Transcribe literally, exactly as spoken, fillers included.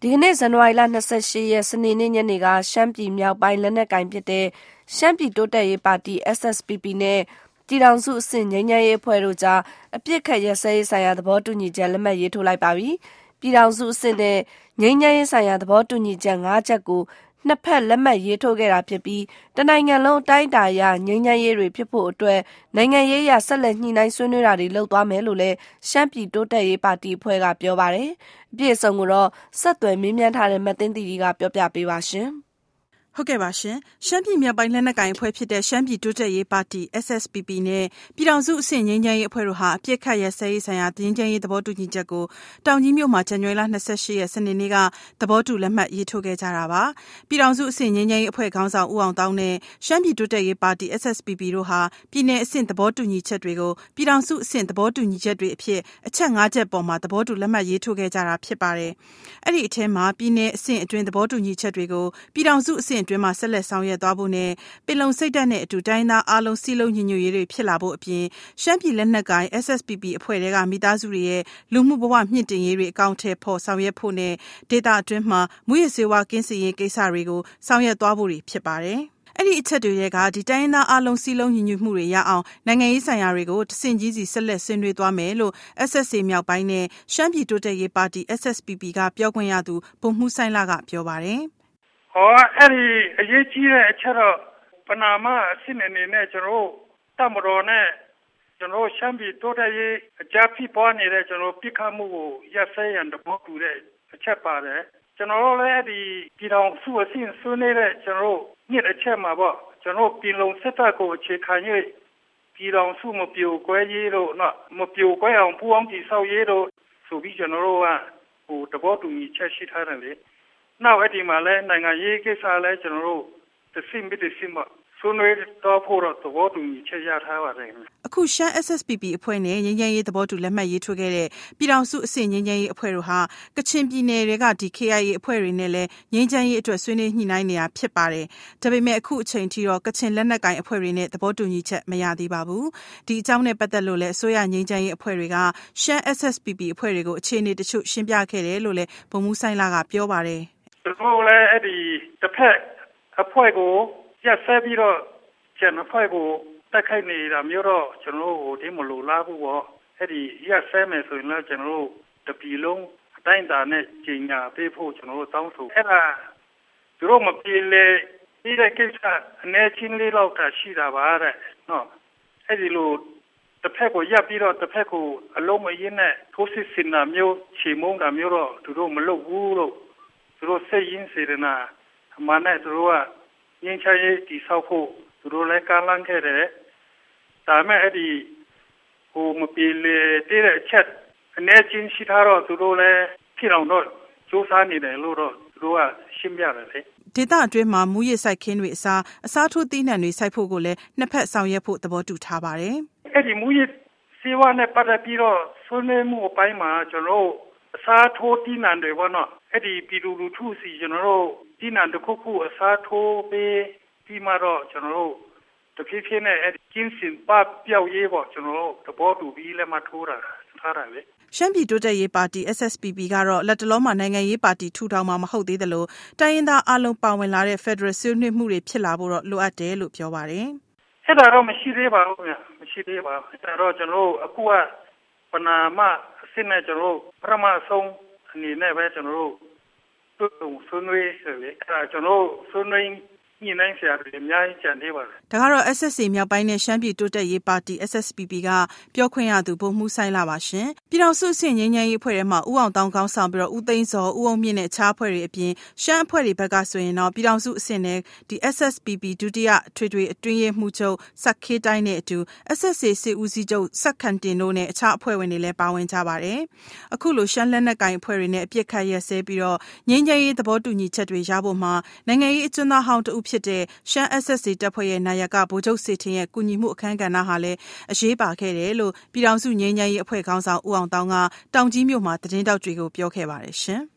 ဒီကနေ့ဇန်နဝါရီလ၂၈ရက်စနေနေ့ညနေကရှမ်းပြည်မြောက်ပိုင်းလက်နက်ကိုင်ဖြစ်တဲ့ရှမ်းပြည်တိုးတက်ရေးပါတီ S S P P နဲ့ပြည်ထောင်စုအဆင့်ငြိမ်းချမ်းရေးအဖွဲ့တို့ကြားအပစ်အခတ်ရပ်စဲရေးဆိုင်ရာသဘောတူညီချက်လက်မှတ်ရေးထိုးလိုက်ပါပြီ။ပြည်ထောင်စုအဆင့်နဲ့ငြိမ်းချမ်းရေးဆိုင်ရာသဘောတူညီချက်၅ချက်ကိုနှစ်ဖက်လက်မှတ်ရေးထိုးခဲ့တာဖြစ်ပြီးတနိုင်ငံလုံးအတိုင်းအတာအရငြိမ်းချမ်းရေးတွေဖြစ်ဖို့အတွက်နိုင်ငံရေးအရဆက်လက်ညှိနှိုင်းဆွေးနွေးတာတွေလုပ်သွားမယ်လို့လည်းရှမ်းပြည်တိုးတက်ရေးပါတီအဖွဲ့ကပြောပါတယ်။အပြည့်အစုံကိုတော့ဆက်သွယ်မေးမြန်းထားတဲ့မသိန်းတီတီကပြောပြပေးပါရှင်။ဟုတ်ကဲ့ပါရှင်ရှမ်းပြည်မြောက်ပိုင်းလက်နက်ကိုင်အဖွဲ့ဖြစ်တဲ့ရှမ်းပြည်တိုးတက်ရေးပါတီ S S P P နဲ့ပြည်ထောင်စုအဆင့်ငြိမ်းချမ်းရေးအဖွဲ့တို့ဟာအပြစ်ခတ်ရပ်စဲရေးဆိုင်ရာငြိမ်းချမ်းရေးသဘောတူညီချက်ကိုတောင်ကြီးမြို့မှာဇန်နဝါရီလ၂၈ရက်စနေနေ့ကသဘောတူလက်မှတ်ရေးထိုးခဲ့ကြတာပါပြည်ထောင်စုအဆင့်ငြိမ်းချမ်းရေးအဖွဲ့ခေါင်းဆောင်ဦးအောင်တောင်းနဲ့ရှမ်းပြည်တိုးတက်ရေးပါတီ S S P P တို့ဟာပြည်내အဆင့်သဘောတူညီချက်တွေကိုပြည်ထောင်စုအဆင့်သဘောတူညီချက်တွေအဖြစ်အချက်၅ချက်ပေါ်မှာသဘောတူလက်မှတ်ရေးထိုးခဲ့ကြတာဖြစ်ပါတယ်အဲ့ဒီအထဲမှာပြည်내အဆင့်အတွင်းသဘောတူညီချက်တွေကိုပြည်ထောင်စုအဆင့်အတွင်းမှာဆက်လက်ဆောင်ရွက်သွားဖို့နဲ့ပင်လုံစိတ်ဓာတ်နဲ့အတူတိုင်းသားအားလုံးစည်းလုံးညီညွတ်ရေးတွေဖြစ်လာဖို့အပြင်ရှမ်းပြည်လက်နက်ကိုင် S S P P အဖွဲ့တွေကမိသားစုတွေရဲ့လူမှုဘဝမြင့်တင်ရေးတွေအကောင့်ထဲပေါ်ဆောင်ရွက်ဖို့နဲ့ဒေသအတွင်းမှာမူရစေဝါကင်းစင်ရေးကိစ္စတွေကိုဆောင်ရွက်သွားဖို့တွေဖြစ်ပါတယ်။အဲ့ဒီအချက်တွေကဒီတိုင်းသားအားလုံးစည်းလုံးညီညွတ်မှုတွေရအောင်နိုင်ငံရေးဆိုင်ရာတွေကိုတဆင့်ကြီးစီဆက်လက်ဆွေးနွေးသွားမယ်လို့ S S A မြောက်ပိုင်းနဲ့ရှမ်းပြည်တိုးတက်ရေးပါတီ S S P P ကပြောခွင့်ရသူဗိုလ်မှူးဆိုင်လကပြောပါတယ်။ဟောအဲ့ဒီအရေးကြီးတဲ့အချက်တော့ပနာမအစစ်အနေနဲ့ကျွန်တော်တမတော်နဲ့ကျွန်တော်ရှမ်းပြည်တိုးတက်ရေးအကြမ်းဖြစ်ပွားနေတဲ့ကျွန်တော်ပြစ်ခတ်မှုကိုရပ်စဲရန်တဘောတူတဲ့အချက်ပါတယ်ကျွန်တော်လည်းအဲ့ဒီပြည်တော်စုအစစ်ဆွေးနွေးတဲ့ကျွန်တော်ညစ်အချက်မှာပေါ့ကျွန်တော်ပြည်လုံးစစ်တပ်ကိုအခြေခံ၍ပြည်တော်စုမပြိုကွဲရေးတို့နော်မပြိုကွဲအောင်ပူးအောင်တည်ဆောက်ရေးတို့ဆိုပြီးကျွန်တော်ကဟိုတဘောတူညီချက်ရှိထားတယ်လေနောက်အဲ့ဒီမှာလဲနိုင်ငံရေးကိစ္စလဲကျွန်တော်တို့တစိမ့်ပြီးတစိမ့်ပါဆွေးနွေးတော့ဖို့တော့သဘောတူညီချက်ရထားပါတယ်အခုရှမ်း S S P P အဖွဲ့နဲ့ငြိမ်းချမ်းရေးသဘောတူလက်မှတ်ရေးထိုးခဲ့တဲ့ပြည်ထောင်စုအဆင့်ငြိမ်းချမ်းရေးအဖွဲ့တို့ဟာကချင်ပြည်နယ်တွေကဒီ K I A အဖွဲ့တွေနဲ့လည်းငြိမ်းချမ်းရေးအတွက်ဆွေးနွေးညှိနှိုင်းနေတာဖြစ်ပါတယ်ဒါပေမဲ့အခုအချိန်ထိတော့ကချင်လက်နက်ကိုင်အဖွဲ့တွေနဲ့သဘောတူညီချက်မရသေးပါဘူးဒီအကြောင်းနဲ့ပတ်သက်လို့လည်းအစိုးရငြိမ်းချမ်းရေးအဖွဲ့တွေကရှမ်း S S P P အဖွဲ့တွေကိုအခြေအနေတချို့ရှင်းပြခဲ့တယ်လို့လည်းဗိုလ်မှူးဆိုင်လကပြောပါတယ်ကျွန်တော်လည်းအဲ့ဒီတစ်ဖက်အဖွဲ့ကိုရက်စဲပြီးတော့ကျန်အဖွဲ့ကိုတက်ခိုက်နေတာမျိုးတော့ကျွန်တော်တို့ဒီမလိုလားဘူးပေါ့အဲ့ဒီရက်စဲမယ်ဆိုရင်လည်းကျွန်တော်တို့တပီလုံးအတိုင်းတာနဲ့ကြီးညာပေးဖို့ကျွန်တော်တို့တောင်းဆိုအဲ့ဒါသူတို့မပြေလေဒီတဲ့ကိစ္စအနေချင်းလေးတော့တာရှိတာပါတဲ့နော်အဲ့ဒီလိုတစ်ဖက်ကိုရပ်ပြီးတော့တစ်ဖက်ကိုအလုံးမရင်းနဲ့ထိုးစစ်ဆင်တာမျိုးချေမုန်းတာမျိုးတော့သူတို့မလုပ်ဘူးလို့သူတို့စိတ်ရင်းစေတနာအမှန်နဲ့သူတို့ကငြိမ်းချမ်းရေးတည်ဆောက်ဖို့သူတို့လည်းကမ်းလှမ်းခဲ့တယ်ဒါပေမဲ့အဲ့ဒီဟိုမပြေလေတဲ့အချက်အနေချင်းရှိထားတော့သူတို့လည်းဖြစ်အောင်တော့စူးစမ်းနေတယ်လို့တော့သူတို့ကရှင်းပြတယ်လေဒေသအတွင်းမှာမူရစိုက်ခင်းတွေအစားအစားထိုးသီးနှံတွေစိုက်ဖို့ကိုလည်းနှစ်ဖက်ဆောင်ရွက်ဖို့သဘောတူထားပါတယ်အဲ့ဒီမူရစေဝါနဲ့ပတ်သက်ပြီးတော့ဆွေးနွေးမှုအပိုင်းမှာကျွန်တော်အစားထိုးသီးနှံတွေပေါ့နော်အဲ့ဒီပြည်သူလူထုစီကျွန်တော်တို့သီးနှံတစ်ခုခုအစားထိုးပေးပြီးမှတော့ကျွန်တော်တို့တဖြည်းဖြည်းနဲ့အဲ့ဒီကျင်းစင်ပပြောက်ရေးပေါ့ကျွန်တော်တို့သဘောတူပြီးလည်းမထိုးတာထားတာလေရှမ်းပြည်တိုးတက်ရေးပါတီ S S P P ကတော့လက်တလုံးမှာနိုင်ငံရေးပါတီထူထောင်မှာမဟုတ်သေးသလိုတိုင်းရင်းသားအလုံးပါဝင်လာတဲ့ Federal ဆွေးနွေးမှုတွေဖြစ်လာဖို့တော့လိုအပ်တယ်လို့ပြောပါတယ်အဲ့ဒါတော့မရှိသေးပါဘူးဗျမရှိသေးပါဘူးအဲ့ဒါတော့ကျွန်တော်တို့အခုကပနာမအစစ်နဲ့ကျွန်တော်တို့ပထမဆုံးအနေနဲ့ပဲကျွန်တော်တို့တို့ဆွေးနွေးတယ်လေအဲ့ဒါကျွန်တော်တို့ဆွေးနွေးညှိနှိုင်းဆရာတွေအများကြီးကြံသေးပါတယ်ဒါကတော့ S S A မြောက်ပိုင်းနဲ့ရှမ်းပြည်တိုးတက်ရေးပါတီ S S P P ကပြောခွင့်ရသူဗိုလ်မှူးဆိုင်လာပါရှင်ပြည်တော်စုအဆင့်ငြိမ်းချမ်းရေးအဖွဲ့ထဲမှာဦးအောင်တောင်းကောင်းဆောင်ပြီးတော့ဦးသိန်းစောဦးအောင်မြင့်နဲ့အခြားအဖွဲ့တွေအပြင်ရှမ်းအဖွဲ့တွေဘက်ကဆိုရင်တော့ပြည်တော်စုအဆင့်နဲ့ဒီ S S P P ဒုတိယထွေထွေအတွင်းရေးမှူးချုပ်စက်ခေးတိုင်းနဲ့အတူ S S A စစ်ဦးစီးချုပ်စက်ခန်တင်တို့နဲ့အခြားအဖွဲ့ဝင်တွေလည်းပါဝင်ကြပါတယ်အခုလိုရှမ်းလက်နက်ကိုင်အဖွဲ့တွေနဲ့အပြစ်ခတ်ရက်စဲပြီးတော့ငြိမ်းချမ်းရေးသဘောတူညီချက်တွေရဖို့မှာနိုင်ငံရေးအကျဉ်းသားဟောင်းတဦးဖြစ်တဲ့ရှမ်း S S A တပ်ဖွဲ့ရဲ့နာယကဗိုလ်ချုပ်စေထင်ရဲ့ကူညီမှုအခမ်းကဏ္ဍဟာလည်းအရေးပါခဲ့တယ်လို့ပြည်ထောင်စုငြိမ်းချမ်းရေးအဖွဲ့ခေါင်းဆောင်ဦးအောင်တောင်းကတောင်ကြီးမြို့မှာသတင်းတောက်တွေကိုပြောခဲ့ပါတယ်ရှင်